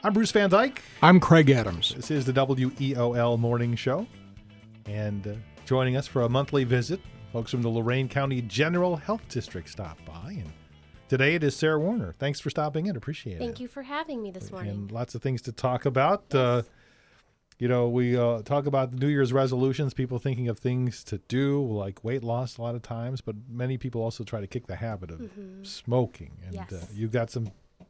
I'm Bruce Van Dyke. I'm Craig Adams. This is the WEOL Morning Show. And joining us for a monthly visit, folks from the Lorain County General Health District stop by. And today it is Sarah Warner. Thanks for stopping in. Appreciate it. Thank you for having me this morning. And lots of things to talk about. Yes. We talk about the New Year's resolutions, people thinking of things to do, like weight loss a lot of times, but many people also try to kick the habit of smoking. And Yes. you've got some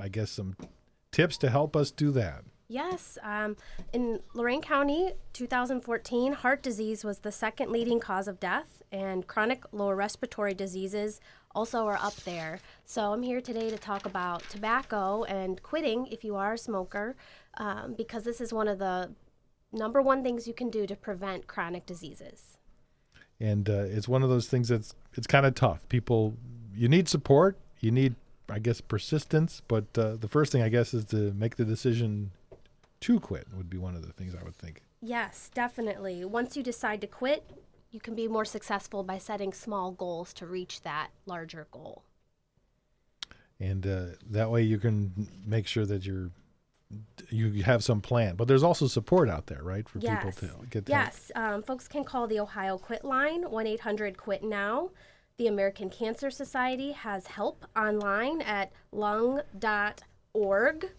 tips to help us do that. Yes. In Lorain County, 2014, heart disease was the second leading cause of death, and chronic lower respiratory diseases also are up there. So I'm here today to talk about tobacco and quitting if you are a smoker, because this is one of the number one things you can do to prevent chronic diseases. And it's one of those things it's kind of tough. You need support, you need, I guess, persistence, but the first thing, I guess, is to make the decision to quit would be one of the things I would think. Yes, definitely. Once you decide to quit, you can be more successful by setting small goals to reach that larger goal. And that way you can make sure that you have some plan. But there's also support out there, right, for people to get help. Yes, folks can call the Ohio Quit line, 1-800-QUIT-NOW. The American Cancer Society has help online at lung.org.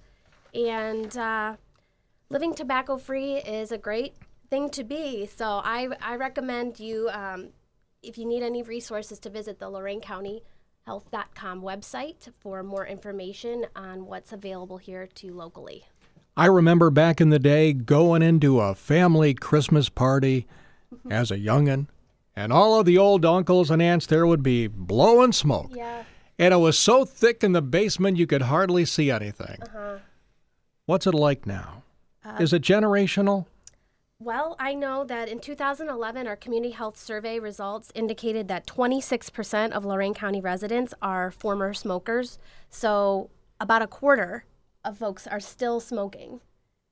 And living tobacco-free is a great thing to be. So I recommend you, if you need any resources, to visit the LorainCountyHealth.com website for more information on what's available here to locally. I remember back in the day going into a family Christmas party as a youngin', and all of the old uncles and aunts there would be blowing smoke. Yeah. And it was so thick in the basement you could hardly see anything. What's it like now? Is it generational? Well, I know that in 2011, our community health survey results indicated that 26% of Lorain County residents are former smokers. So about a quarter of folks are still smoking.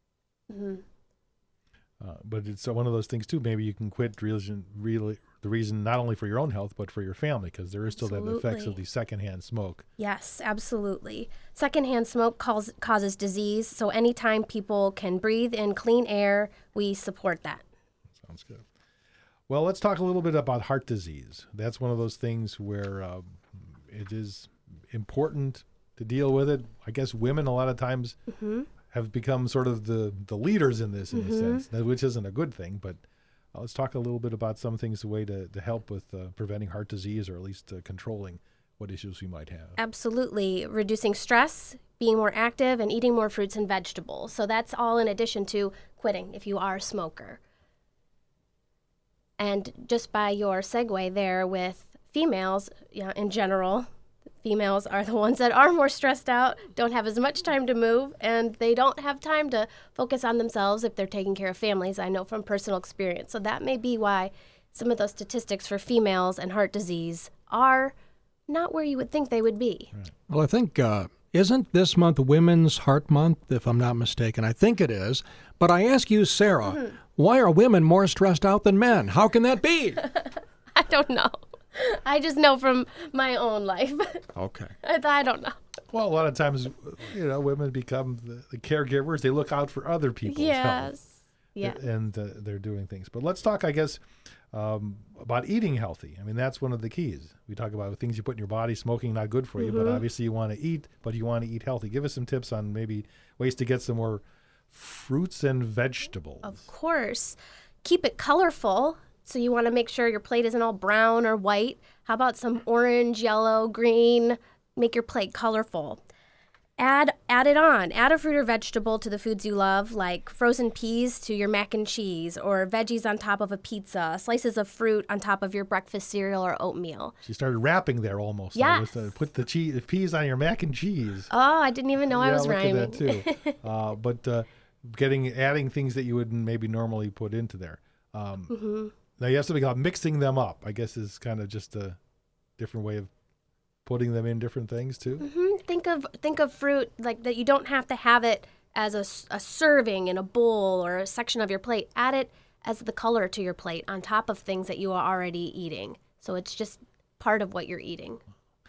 But it's one of those things, too. Maybe you can quit the reason not only for your own health, but for your family, because there is still that effects of the secondhand smoke. Yes, absolutely. Secondhand smoke causes disease, so anytime people can breathe in clean air, we support that. Sounds good. Well, let's talk a little bit about heart disease. That's one of those things where it is important to deal with it. I guess women a lot of times have become sort of the leaders in this, in a sense, which isn't a good thing, but let's talk a little bit about some things, the way to help with preventing heart disease, or at least controlling what issues we might have. Absolutely. Reducing stress, being more active, and eating more fruits and vegetables. So that's all in addition to quitting if you are a smoker. And just by your segue there with females, in general, females are the ones that are more stressed out, don't have as much time to move, and they don't have time to focus on themselves if they're taking care of families. I know from personal experience. So that may be why some of those statistics for females and heart disease are not where you would think they would be. Right. Well, I think, isn't this month Women's Heart Month, if I'm not mistaken? I think it is. But I ask you, Sarah, why are women more stressed out than men? How can that be? I don't know. I just know from my own life. Okay. I don't know. Well, a lot of times, women become the caregivers. They look out for other people's health. Yeah. And they're doing things. But let's talk, I guess, about eating healthy. I mean, that's one of the keys. We talk about things you put in your body. Smoking, not good for you, but obviously you want to eat, but you want to eat healthy. Give us some tips on maybe ways to get some more fruits and vegetables. Of course. Keep it colorful. So you want to make sure your plate isn't all brown or white. How about some orange, yellow, green? Make your plate colorful. Add it on. Add a fruit or vegetable to the foods you love, like frozen peas to your mac and cheese, or veggies on top of a pizza, slices of fruit on top of your breakfast cereal or oatmeal. She started rapping there almost. Yes. Put the peas on your mac and cheese. Oh, I didn't even know I was rhyming. Look at that too. But adding things that you wouldn't maybe normally put into there. Now you have something called mixing them up, I guess, is kind of just a different way of putting them in different things too. Think of fruit like that. You don't have to have it as a serving in a bowl or a section of your plate. Add it as the color to your plate on top of things that you are already eating. So it's just part of what you're eating.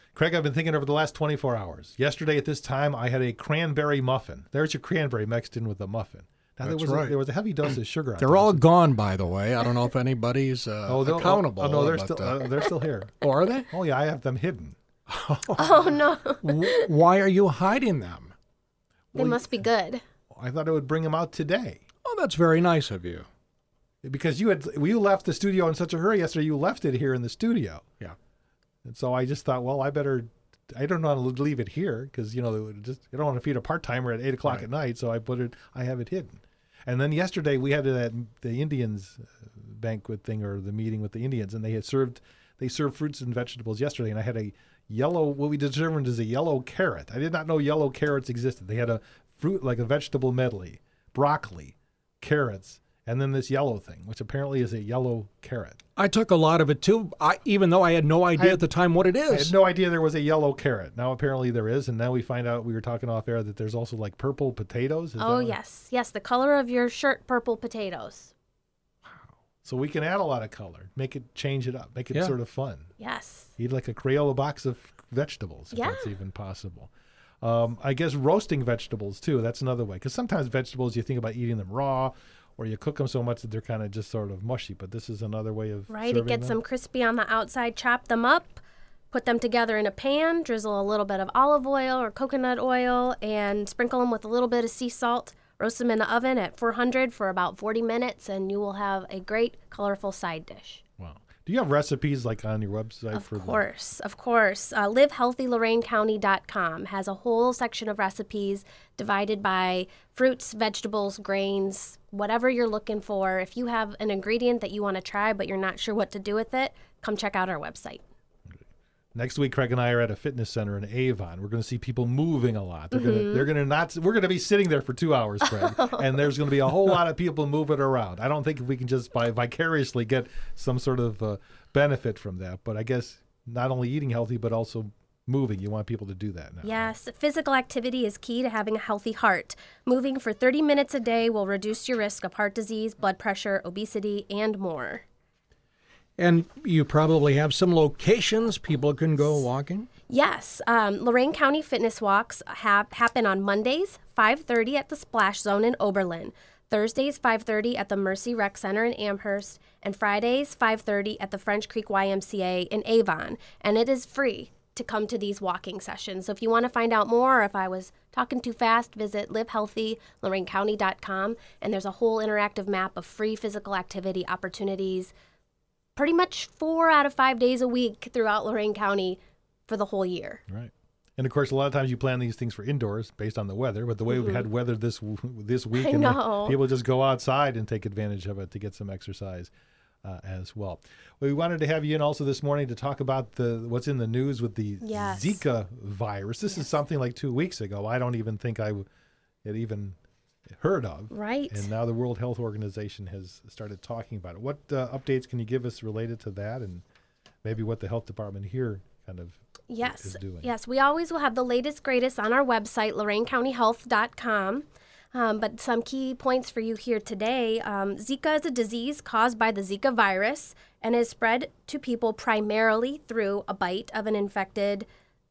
Craig, I've been thinking over the last 24 hours. Yesterday at this time, I had a cranberry muffin. There's your cranberry mixed in with a muffin. Now, That's there was right. there was a heavy dose of sugar on They're top. all gone, by the way. I don't know if anybody's accountable. Oh, no, they're but, still here. Oh, are they? Oh, yeah, I have them hidden. Oh, no. Why are you hiding them? They must be good. I thought I would bring them out today. Oh, that's very nice of you. Because you left the studio in such a hurry yesterday, you left it here in the studio. Yeah. And so I just thought, well, I don't want to leave it here because, you don't want to feed a part-timer at 8 o'clock at night. So I have it hidden. And then yesterday we had the Indians banquet thing, or the meeting with the Indians, and they served fruits and vegetables yesterday. And I had a yellow, what we determined is a yellow carrot. I did not know yellow carrots existed. They had a fruit, like a vegetable medley, broccoli, carrots, and then this yellow thing, which apparently is a yellow carrot. I took a lot of it too, even though I had no idea at the time what it is. I had no idea there was a yellow carrot. Now apparently there is, and now we find out, we were talking off air, that there's also like purple potatoes. Oh, yes. Yes, the color of your shirt, purple potatoes. So we can add a lot of color, change it up, make it sort of fun. Yes. Eat like a Crayola box of vegetables, if that's even possible. I guess roasting vegetables too, that's another way. Because sometimes vegetables, you think about eating them raw, or you cook them so much that they're kind of just sort of mushy. But this is another way of Right, it gets them. them crispy on the outside. Chop them up, put them together in a pan, drizzle a little bit of olive oil or coconut oil, and sprinkle them with a little bit of sea salt. Roast them in the oven at 400 for about 40 minutes, and you will have a great, colorful side dish. Wow. Do you have recipes like on your website? Of course. LiveHealthyLoraineCounty.com has a whole section of recipes divided by fruits, vegetables, grains, whatever you're looking for. If you have an ingredient that you want to try but you're not sure what to do with it, come check out our website. Next week, Craig and I are at a fitness center in Avon. We're going to see people moving a lot. We're going to be sitting there for 2 hours, Craig, and there's going to be a whole lot of people moving around. I don't think we can just vicariously get some sort of benefit from that. But I guess not only eating healthy, but also moving. You want people to do that now. Yes, physical activity is key to having a healthy heart. Moving for 30 minutes a day will reduce your risk of heart disease, blood pressure, obesity, and more. And you probably have some locations people can go walking? Yes. Lorain County Fitness Walks happen on Mondays, 5:30 at the Splash Zone in Oberlin, Thursdays, 5:30 at the Mercy Rec Center in Amherst, and Fridays, 5:30 at the French Creek YMCA in Avon. And it is free to come to these walking sessions. So if you want to find out more, or if I was talking too fast, visit LiveHealthyLoraineCounty.com, and there's a whole interactive map of free physical activity opportunities pretty much 4 out of 5 days a week throughout Lorain County for the whole year. Right. And of course, a lot of times you plan these things for indoors based on the weather, but the way we've had weather this week, I know. people just go outside and take advantage of it to get some exercise as well. We wanted to have you in also this morning to talk about what's in the news with the Zika virus. This is something like 2 weeks ago. I don't even think I had even heard of. Right. And now the World Health Organization has started talking about it. What updates can you give us related to that, and maybe what the health department here kind of is doing? Yes, we always will have the latest, greatest on our website, LoraineCountyHealth.com. But some key points for you here today. Zika is a disease caused by the Zika virus and is spread to people primarily through a bite of an infected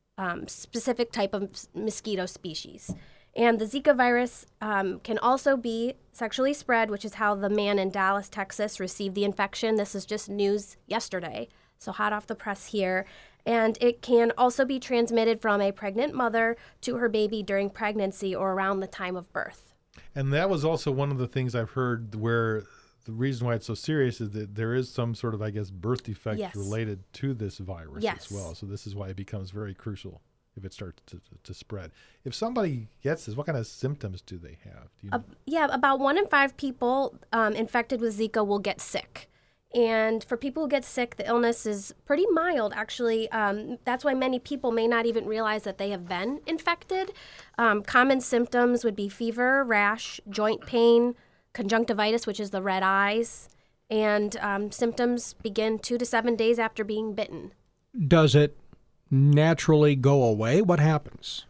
specific type of mosquito species. And the Zika virus can also be sexually spread, which is how the man in Dallas, Texas received the infection. This is just news yesterday, so hot off the press here. And it can also be transmitted from a pregnant mother to her baby during pregnancy or around the time of birth. And that was also one of the things I've heard where the reason why it's so serious is that there is some sort of, I guess, birth defect related to this virus as well. So this is why it becomes very crucial if it starts to spread. If somebody gets this, what kind of symptoms do they have? Do you know? About 1 in 5 people infected with Zika will get sick. And for people who get sick, the illness is pretty mild, actually. That's why many people may not even realize that they have been infected. Common symptoms would be fever, rash, joint pain, conjunctivitis, which is the red eyes, and symptoms begin 2 to 7 days after being bitten. Does it naturally go away? What happens?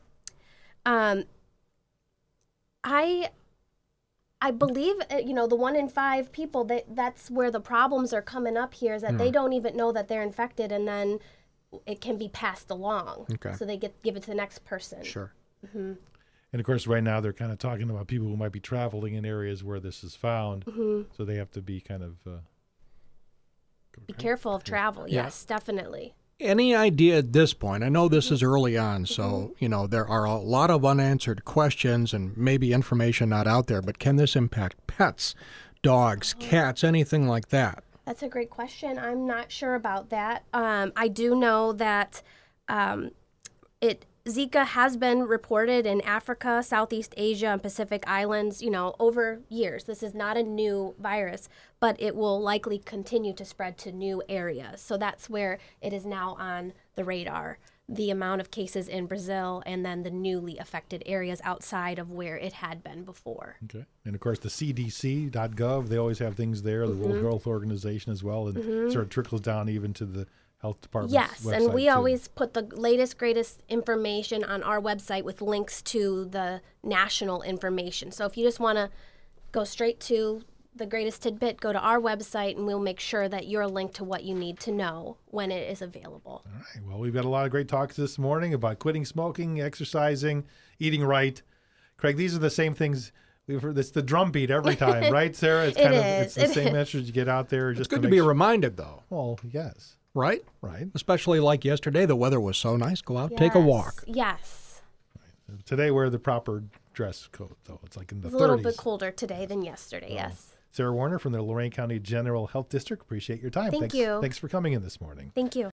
I believe, the 1 in 5 people, that's where the problems are coming up here, is that they don't even know that they're infected, and then it can be passed along. Okay. So they give it to the next person. Sure. And of course, right now they're kind of talking about people who might be traveling in areas where this is found. So they have to be kind of. Be careful of travel. Yeah. Yes, definitely. Any idea at this point? I know this is early on, so there are a lot of unanswered questions and maybe information not out there. But can this impact pets, dogs, cats, anything like that? That's a great question. I'm not sure about that. I do know that Zika has been reported in Africa, Southeast Asia, and Pacific Islands, over years. This is not a new virus, but it will likely continue to spread to new areas. So that's where it is now on the radar. The amount of cases in Brazil and then the newly affected areas outside of where it had been before. Okay. And of course, the CDC.gov, they always have things there, the World Health Organization as well, and sort of trickles down even to the health department's Yes, website and we too. always put the latest, greatest information on our website with links to the national information. So if you just want to go straight to the greatest tidbit, go to our website and we'll make sure that you're linked to what you need to know when it is available. All right. Well, we've got a lot of great talks this morning about quitting smoking, exercising, eating right. Craig, these are the same things we've heard. It's the drumbeat every time, right, Sarah? It's it's the same message. You get out there. It's Just good to be reminded, though, Well, yes. right? Right. Especially like yesterday, the weather was so nice. Go out, take a walk. Yes. Today, wear the proper dress code, though. It's like in the It's a 30s. little bit colder today than yesterday, yes. Sarah Warner from the Lorain County General Health District. Appreciate your time. Thank you. Thanks for coming in this morning. Thank you.